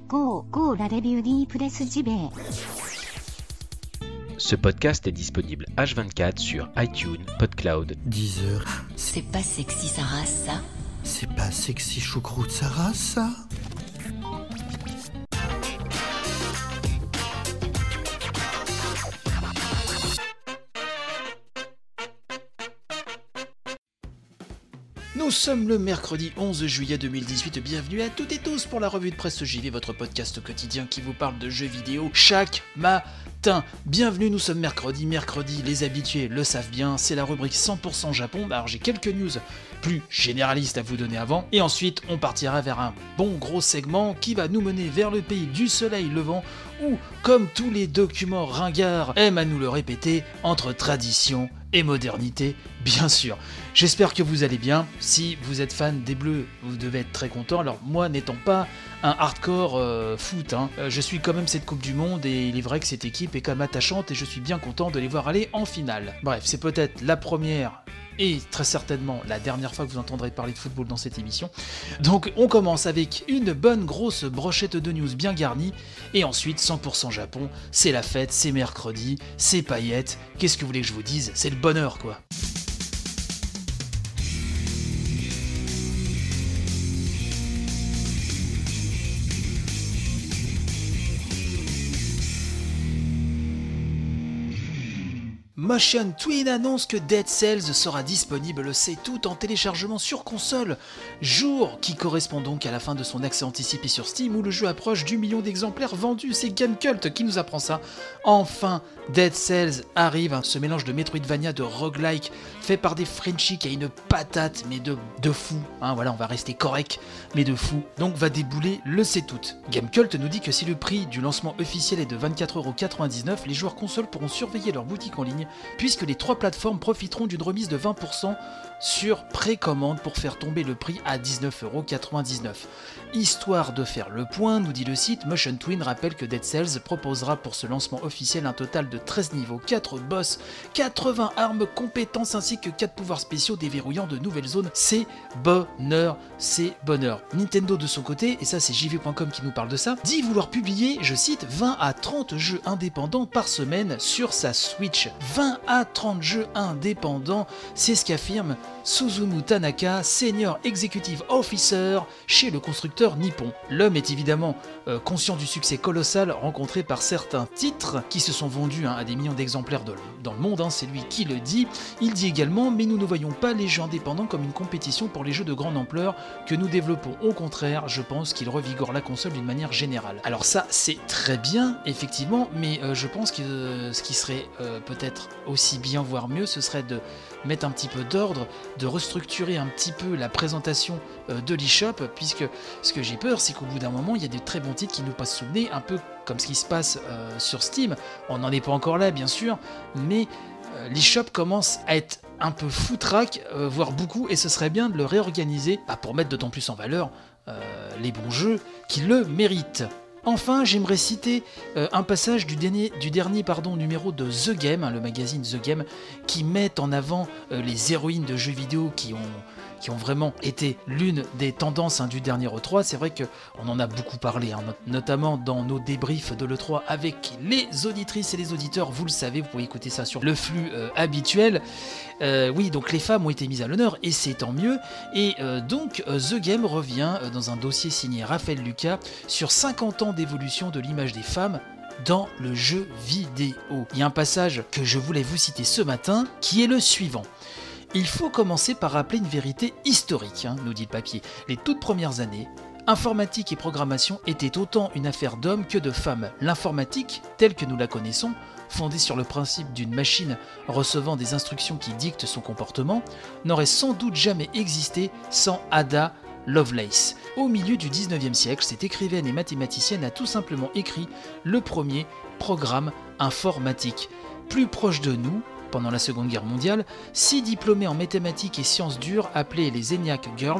la review di presse JB. Ce podcast est disponible H24 sur iTunes, PodCloud, Deezer. C'est pas sexy sa race, ça. C'est pas sexy choucroute Sarah, ça? Nous sommes le mercredi 11 juillet 2018, bienvenue à toutes et tous pour la revue de presse JV, votre podcast quotidien qui vous parle de jeux vidéo chaque matin. Bienvenue, nous sommes mercredi, les habitués le savent bien, c'est la rubrique 100% Japon. Alors j'ai quelques news plus généralistes à vous donner avant, et ensuite on partira vers un bon gros segment qui va nous mener vers le pays du soleil levant, où, comme tous les documents ringards aiment à nous le répéter, entre tradition et modernité, bien sûr. J'espère que vous allez bien. Si vous êtes fan des Bleus, vous devez être très content. Alors moi, n'étant pas un hardcore foot, je suis quand même cette Coupe du Monde, et il est vrai que cette équipe est quand même attachante et je suis bien content de les voir aller en finale. Bref, c'est peut-être la première et très certainement la dernière fois que vous entendrez parler de football dans cette émission. Donc on commence avec une bonne grosse brochette de news bien garnie, et ensuite 100% Japon, c'est la fête, c'est mercredi, c'est paillettes, qu'est-ce que vous voulez que je vous dise, c'est le bonheur quoi. Motion Twin annonce que Dead Cells sera disponible, c'est tout, en téléchargement sur console, jour qui correspond donc à la fin de son accès anticipé sur Steam, où le jeu approche du million d'exemplaires vendus. C'est Gamecult qui nous apprend ça. Enfin, Dead Cells arrive, ce mélange de Metroidvania, de roguelike, fait par des Frenchies qui a une patate, mais de fou, voilà, on va rester correct, mais de fou, donc va débouler le c'est tout. Gamecult nous dit que si le prix du lancement officiel est de 24,99€, les joueurs consoles pourront surveiller leur boutique en ligne, puisque les 3 plateformes profiteront d'une remise de 20% sur précommande pour faire tomber le prix à 19,99€. Histoire de faire le point, nous dit le site, Motion Twin rappelle que Dead Cells proposera pour ce lancement officiel un total de 13 niveaux, 4 boss, 80 armes, compétences ainsi que 4 pouvoirs spéciaux déverrouillant de nouvelles zones. C'est bonheur, c'est bonheur. Nintendo de son côté, et ça c'est jv.com qui nous parle de ça, dit vouloir publier, je cite, 20 à 30 jeux indépendants par semaine sur sa Switch. 20 à 30 jeux indépendants, c'est ce qu'affirme Suzumu Tanaka, Senior Executive Officer chez le constructeur nippon. L'homme est évidemment conscient du succès colossal rencontré par certains titres qui se sont vendus à des millions d'exemplaires dans le monde, c'est lui qui le dit. Il dit également, mais nous ne voyons pas les jeux indépendants comme une compétition pour les jeux de grande ampleur que nous développons. Au contraire, je pense qu'il revigore la console d'une manière générale. Alors ça, c'est très bien, effectivement, mais je pense que ce qui serait peut-être aussi bien, voire mieux, ce serait de mettre un petit peu d'ordre, de restructurer un petit peu la présentation de l'eShop, puisque ce que j'ai peur, c'est qu'au bout d'un moment, il y a des très bons titres qui nous passent sous le nez, un peu comme ce qui se passe sur Steam. On n'en est pas encore là, bien sûr, mais l'eShop commence à être un peu foutraque, voire beaucoup, et ce serait bien de le réorganiser pour mettre d'autant plus en valeur les bons jeux qui le méritent. Enfin, j'aimerais citer un passage du dernier numéro de The Game, le magazine The Game, qui met en avant les héroïnes de jeux vidéo qui ont vraiment été l'une des tendances du dernier E3. C'est vrai qu'on en a beaucoup parlé, notamment dans nos débriefs de l'E3 avec les auditrices et les auditeurs, vous le savez, vous pouvez écouter ça sur le flux habituel. Oui, donc les femmes ont été mises à l'honneur, et c'est tant mieux. Et donc The Game revient dans un dossier signé Raphaël Lucas sur 50 ans d'évolution de l'image des femmes dans le jeu vidéo. Il y a un passage que je voulais vous citer ce matin, qui est le suivant. Il faut commencer par rappeler une vérité historique, nous dit le papier. Les toutes premières années, informatique et programmation étaient autant une affaire d'hommes que de femmes. L'informatique, telle que nous la connaissons, fondée sur le principe d'une machine recevant des instructions qui dictent son comportement, n'aurait sans doute jamais existé sans Ada Lovelace. Au milieu du 19e siècle, cette écrivaine et mathématicienne a tout simplement écrit le premier programme informatique. Plus proche de nous, pendant la Seconde Guerre mondiale, 6 diplômés en mathématiques et sciences dures appelés les ENIAC Girls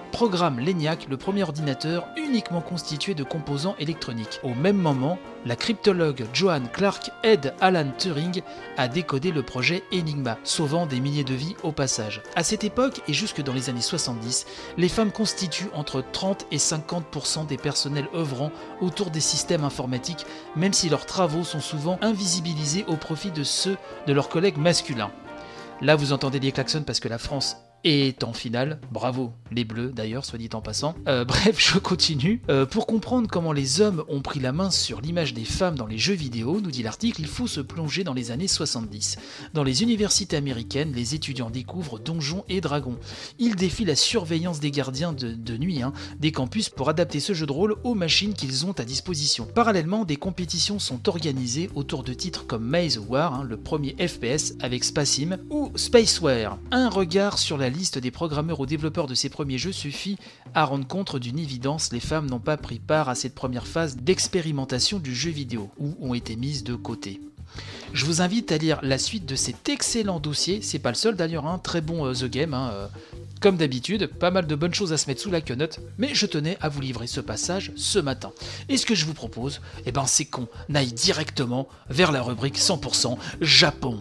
programme l'ENIAC, le premier ordinateur uniquement constitué de composants électroniques. Au même moment, la cryptologue Joanne Clark aide Alan Turing à décoder le projet Enigma, sauvant des milliers de vies au passage. À cette époque, et jusque dans les années 70, les femmes constituent entre 30 et 50% des personnels œuvrant autour des systèmes informatiques, même si leurs travaux sont souvent invisibilisés au profit de ceux de leurs collègues masculins. Là, vous entendez les klaxons parce que la France est en finale. Bravo, les Bleus d'ailleurs, soit dit en passant. Bref, je continue. Pour comprendre comment les hommes ont pris la main sur l'image des femmes dans les jeux vidéo, nous dit l'article, il faut se plonger dans les années 70. Dans les universités américaines, les étudiants découvrent Donjons et Dragons. Ils défient la surveillance des gardiens de nuit des campus pour adapter ce jeu de rôle aux machines qu'ils ont à disposition. Parallèlement, des compétitions sont organisées autour de titres comme Maze War, le premier FPS avec Spacim, ou Spaceware. Un regard sur la liste des programmeurs ou développeurs de ces premiers jeux suffit à rendre compte d'une évidence, les femmes n'ont pas pris part à cette première phase d'expérimentation du jeu vidéo, ou ont été mises de côté. Je vous invite à lire la suite de cet excellent dossier, c'est pas le seul d'ailleurs, très bon The Game, comme d'habitude, pas mal de bonnes choses à se mettre sous la quenotte, mais je tenais à vous livrer ce passage ce matin. Et ce que je vous propose, c'est qu'on aille directement vers la rubrique 100% Japon.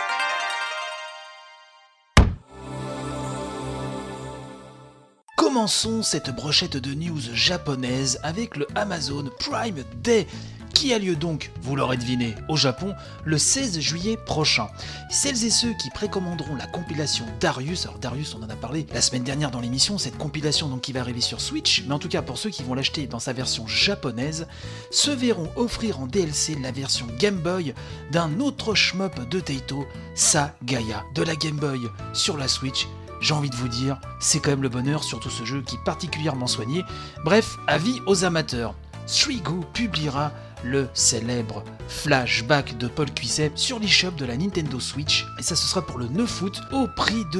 Commençons cette brochette de news japonaise avec le Amazon Prime Day, qui a lieu donc, vous l'aurez deviné, au Japon, le 16 juillet prochain. Celles et ceux qui précommanderont la compilation Darius, alors Darius on en a parlé la semaine dernière dans l'émission, cette compilation donc qui va arriver sur Switch, mais en tout cas pour ceux qui vont l'acheter dans sa version japonaise, se verront offrir en DLC la version Game Boy d'un autre shmup de Taito, Sagaya, de la Game Boy sur la Switch. J'ai envie de vous dire, c'est quand même le bonheur, surtout ce jeu qui est particulièrement soigné. Bref, avis aux amateurs. Suigo publiera le célèbre flashback de Paul Cuisset sur l'eShop de la Nintendo Switch, et ça ce sera pour le 9 août au prix de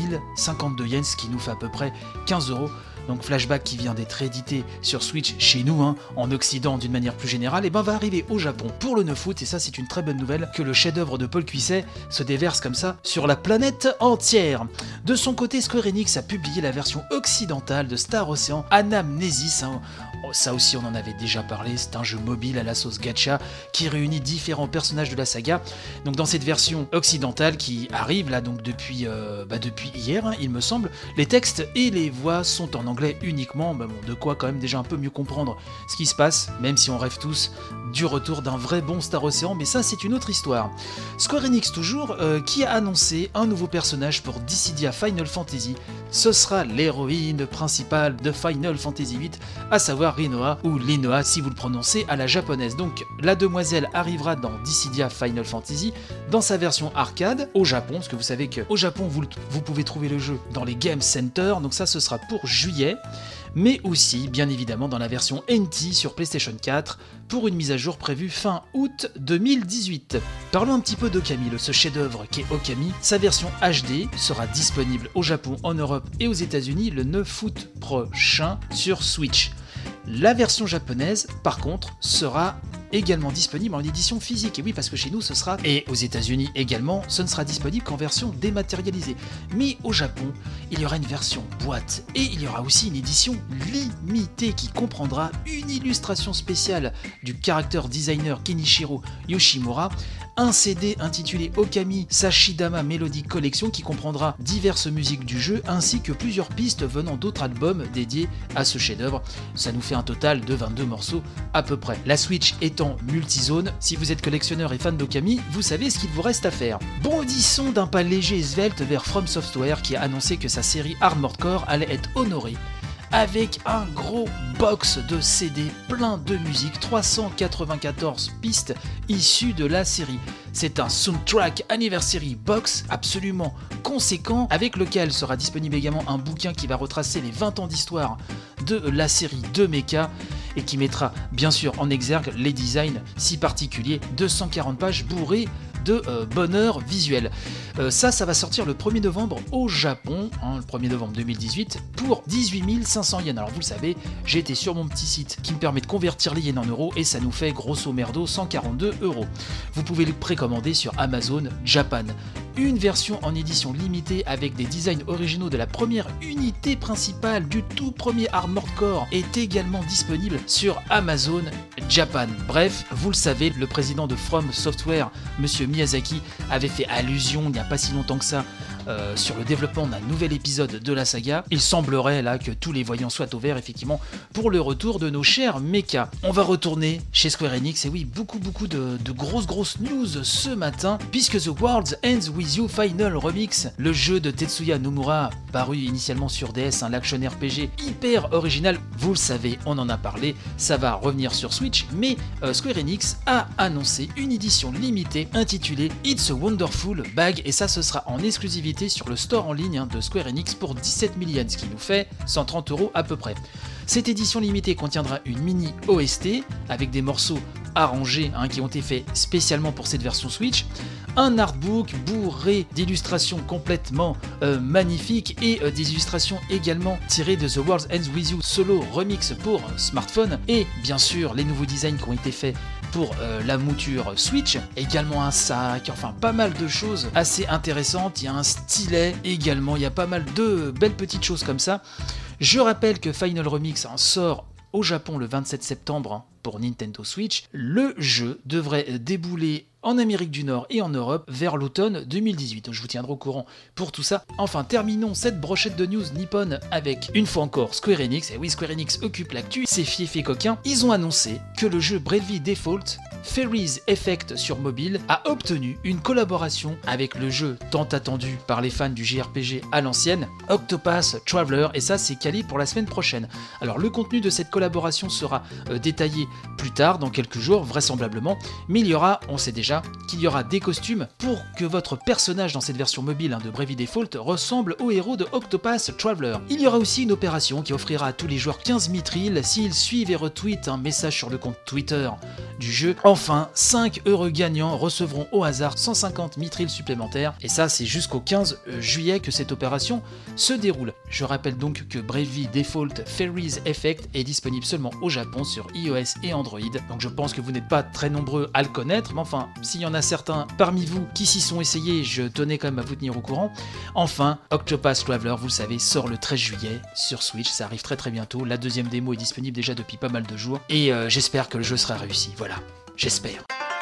2052 yens, ce qui nous fait à peu près 15 €. Donc Flashback qui vient d'être édité sur Switch chez nous, en Occident d'une manière plus générale, va arriver au Japon pour le 9 août, et ça c'est une très bonne nouvelle, que le chef-d'œuvre de Paul Cuisset se déverse comme ça sur la planète entière. De son côté, Square Enix a publié la version occidentale de Star Ocean Anamnesis. Ça aussi on en avait déjà parlé, c'est un jeu mobile à la sauce gacha qui réunit différents personnages de la saga. Donc dans cette version occidentale qui arrive là donc depuis hier, il me semble, les textes et les voix sont en anglais uniquement, de quoi quand même déjà un peu mieux comprendre ce qui se passe, même si on rêve tous du retour d'un vrai bon Star Ocean, mais ça c'est une autre histoire. Square Enix toujours, qui a annoncé un nouveau personnage pour Dissidia Final Fantasy. Ce sera l'héroïne principale de Final Fantasy VIII, à savoir Rinoa, ou Linoa si vous le prononcez à la japonaise. Donc la demoiselle arrivera dans Dissidia Final Fantasy dans sa version arcade au Japon, parce que vous savez qu'au Japon vous pouvez trouver le jeu dans les Game Center, donc ça ce sera pour juillet, mais aussi bien évidemment dans la version NT sur PlayStation 4 pour une mise à jour prévue fin août 2018. Parlons un petit peu d'Okami, ce chef-d'œuvre qui est Okami. Sa version HD sera disponible au Japon, en Europe et aux États-Unis le 9 août prochain sur Switch. La version japonaise, par contre, sera également disponible en édition physique. Et oui, parce que chez nous, ce sera, et aux États-Unis également, ce ne sera disponible qu'en version dématérialisée. Mais au Japon, il y aura une version boîte et il y aura aussi une édition limitée qui comprendra une illustration spéciale du character designer Kenichiro Yoshimura, un CD intitulé Okami Sashidama Melody Collection qui comprendra diverses musiques du jeu ainsi que plusieurs pistes venant d'autres albums dédiés à ce chef-d'œuvre. Ça nous fait un total de 22 morceaux à peu près. La Switch étant multizone, si vous êtes collectionneur et fan d'Okami, vous savez ce qu'il vous reste à faire. Bondissons d'un pas léger et svelte vers From Software qui a annoncé que sa série Armored Core allait être honorée avec un gros box de CD plein de musique, 394 pistes issues de la série. C'est un soundtrack anniversary box absolument conséquent, avec lequel sera disponible également un bouquin qui va retracer les 20 ans d'histoire de la série de Mecha et qui mettra bien sûr en exergue les designs si particuliers, 240 pages bourrées de bonheur visuel. Ça va sortir le 1er novembre au Japon, le 1er novembre 2018, pour 18 500 yens. Alors vous le savez, j'ai été sur mon petit site qui me permet de convertir les yens en euros et ça nous fait grosso merdo 142 €. Vous pouvez le précommander sur Amazon Japan. Une version en édition limitée avec des designs originaux de la première unité principale du tout premier Armored Core est également disponible sur Amazon Japan. Bref, vous le savez, le président de From Software, Monsieur Miyazaki, avait fait allusion il n'y a pas si longtemps que ça sur le développement d'un nouvel épisode de la saga. Il semblerait là que tous les voyants soient au vert effectivement pour le retour de nos chers mechas. On va retourner chez Square Enix et oui, beaucoup de grosses news ce matin puisque The World Ends With You Final Remix, le jeu de Tetsuya Nomura paru initialement sur DS, un action RPG hyper original, vous le savez, on en a parlé, ça va revenir sur Switch, mais Square Enix a annoncé une édition limitée intitulée It's a Wonderful Bag et ça ce sera en exclusivité sur le store en ligne de Square Enix pour 17 000 yens, ce qui nous fait 130 € à peu près. Cette édition limitée contiendra une mini OST avec des morceaux arrangés qui ont été faits spécialement pour cette version Switch, un artbook bourré d'illustrations complètement magnifiques et des illustrations également tirées de The World Ends With You Solo Remix pour smartphone et bien sûr les nouveaux designs qui ont été faits pour la mouture Switch, également un sac, enfin pas mal de choses assez intéressantes, il y a un stylet également, il y a pas mal de belles petites choses comme ça. Je rappelle que Final Remix sort au Japon le 27 septembre pour Nintendo Switch. Le jeu devrait débouler en Amérique du Nord et en Europe vers l'automne 2018. Donc je vous tiendrai au courant pour tout ça. Enfin, terminons cette brochette de news nippon avec, une fois encore, Square Enix. Et oui, Square Enix occupe l'actu, c'est fief et coquin. Ils ont annoncé que le jeu Bravely Default Fairy's Effect sur mobile a obtenu une collaboration avec le jeu tant attendu par les fans du JRPG à l'ancienne, Octopath Traveler, et ça c'est calé pour la semaine prochaine. Alors le contenu de cette collaboration sera détaillé plus tard, dans quelques jours vraisemblablement, mais il y aura, on sait déjà, qu'il y aura des costumes pour que votre personnage dans cette version mobile de Bravely Default ressemble au héros de Octopath Traveler. Il y aura aussi une opération qui offrira à tous les joueurs 15 mithril s'ils suivent et retweetent un message sur le compte Twitter du jeu. Enfin, 5 heureux gagnants recevront au hasard 150 mithril supplémentaires, et ça c'est jusqu'au 15 juillet que cette opération se déroule. Je rappelle donc que Bravely Default Fairy's Effect est disponible seulement au Japon sur iOS et Android, donc je pense que vous n'êtes pas très nombreux à le connaître, mais enfin, s'il y en a certains parmi vous qui s'y sont essayés, je tenais quand même à vous tenir au courant. Enfin, Octopath Traveler, vous le savez, sort le 13 juillet sur Switch, ça arrive très bientôt, la deuxième démo est disponible déjà depuis pas mal de jours, et j'espère que le jeu sera réussi, voilà, j'espère.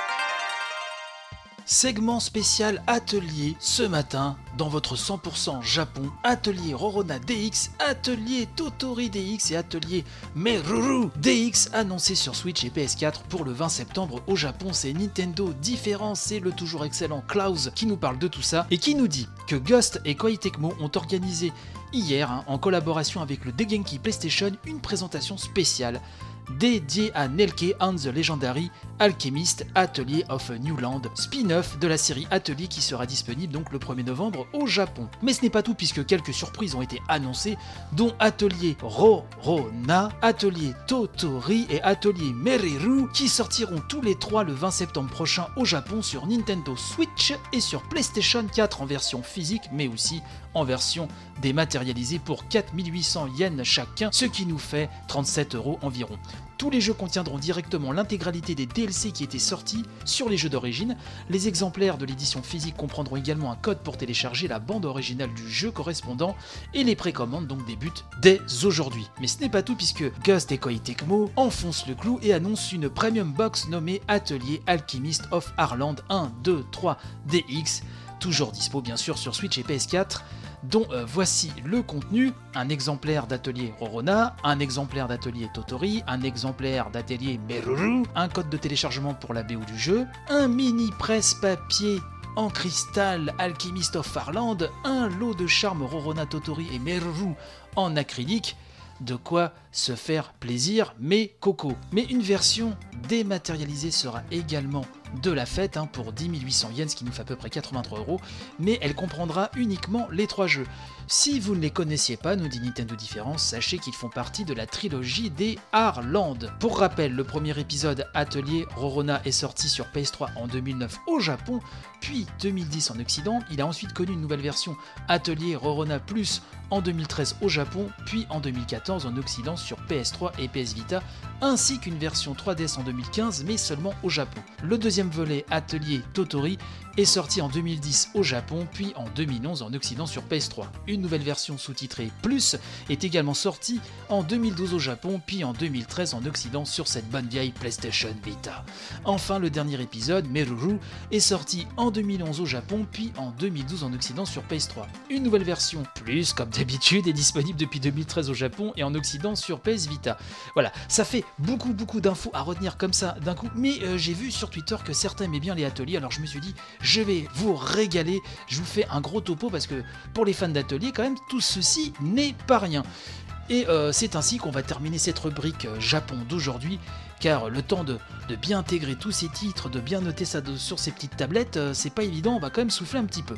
Segment spécial atelier ce matin dans votre 100% Japon, atelier Rorona DX, atelier Totori DX et atelier Meruru DX annoncé sur Switch et PS4 pour le 20 septembre au Japon. C'est Nintendo Différence, c'est le toujours excellent Klaus qui nous parle de tout ça et qui nous dit que Ghost et Koei Tecmo ont organisé hier, en collaboration avec le Dengeki PlayStation, une présentation spéciale dédié à Nelke and the Legendary Alchemist Atelier of New Land, spin-off de la série Atelier qui sera disponible donc le 1er novembre au Japon. Mais ce n'est pas tout puisque quelques surprises ont été annoncées, dont Atelier Rorona, Atelier Totori et Atelier Meruru qui sortiront tous les trois le 20 septembre prochain au Japon sur Nintendo Switch et sur PlayStation 4 en version physique mais aussi en version dématérialisée pour 4800 yens chacun, ce qui nous fait 37 € environ. Tous les jeux contiendront directement l'intégralité des DLC qui étaient sortis sur les jeux d'origine. Les exemplaires de l'édition physique comprendront également un code pour télécharger la bande originale du jeu correspondant et les précommandes donc débutent dès aujourd'hui. Mais ce n'est pas tout puisque Ghost et Koei Tecmo enfoncent le clou et annoncent une premium box nommée Atelier Alchemist of Arland 1, 2, 3 DX, toujours dispo bien sûr sur Switch et PS4, dont voici le contenu: un exemplaire d'Atelier Rorona, un exemplaire d'Atelier Totori, un exemplaire d'Atelier Meruru, un code de téléchargement pour la BO du jeu, un mini presse-papier en cristal Alchemist of Arland, un lot de charme Rorona, Totori et Meruru en acrylique. De quoi se faire plaisir, mais coco. Mais une version dématérialisée sera également de la fête pour 10 800 yens, ce qui nous fait à peu près 83 €, mais elle comprendra uniquement les 3 jeux. Si vous ne les connaissiez pas, nous dit Nintendo Difference, sachez qu'ils font partie de la trilogie des Heartland. Pour rappel, le premier épisode Atelier Rorona est sorti sur PS3 en 2009 au Japon, puis 2010 en Occident. Il a ensuite connu une nouvelle version Atelier Rorona Plus en 2013 au Japon, puis en 2014 en Occident sur PS3 et PS Vita, ainsi qu'une version 3DS en 2015, mais seulement au Japon. Le deuxième volet, Atelier Totori, est sorti en 2010 au Japon, puis en 2011 en Occident sur PS3. Une nouvelle version sous-titrée Plus est également sortie en 2012 au Japon, puis en 2013 en Occident sur cette bonne vieille PlayStation Vita. Enfin, le dernier épisode, Meruru, est sorti en 2011 au Japon, puis en 2012 en Occident sur PS3. Une nouvelle version Plus, comme d'habitude, est disponible depuis 2013 au Japon et en Occident sur PS Vita. Voilà, ça fait beaucoup d'infos à retenir comme ça d'un coup, mais j'ai vu sur Twitter que certains aimaient bien les ateliers, alors je me suis dit, je vais vous régaler, je vous fais un gros topo parce que pour les fans d'ateliers, quand même, tout ceci n'est pas rien. Et c'est ainsi qu'on va terminer cette rubrique Japon d'aujourd'hui, car le temps de bien intégrer tous ces titres, de bien noter ça sur ces petites tablettes, c'est pas évident, on va quand même souffler un petit peu.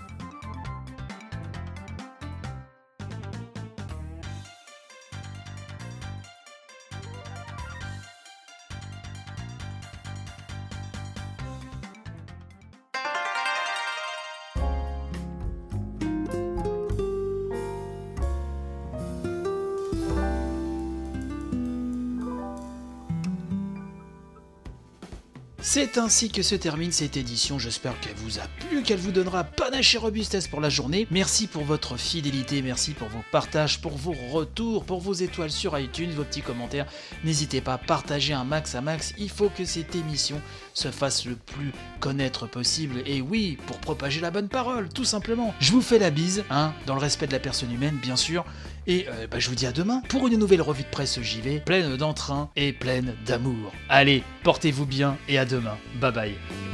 C'est ainsi que se termine cette édition, j'espère qu'elle vous a plu, qu'elle vous donnera panache et robustesse pour la journée. Merci pour votre fidélité, merci pour vos partages, pour vos retours, pour vos étoiles sur iTunes, vos petits commentaires. N'hésitez pas à partager un max à max, il faut que cette émission se fasse le plus connaître possible. Et oui, pour propager la bonne parole, tout simplement. Je vous fais la bise, dans le respect de la personne humaine, bien sûr. Et je vous dis à demain pour une nouvelle revue de presse JV, pleine d'entrain et pleine d'amour. Allez, portez-vous bien et à demain. Bye bye.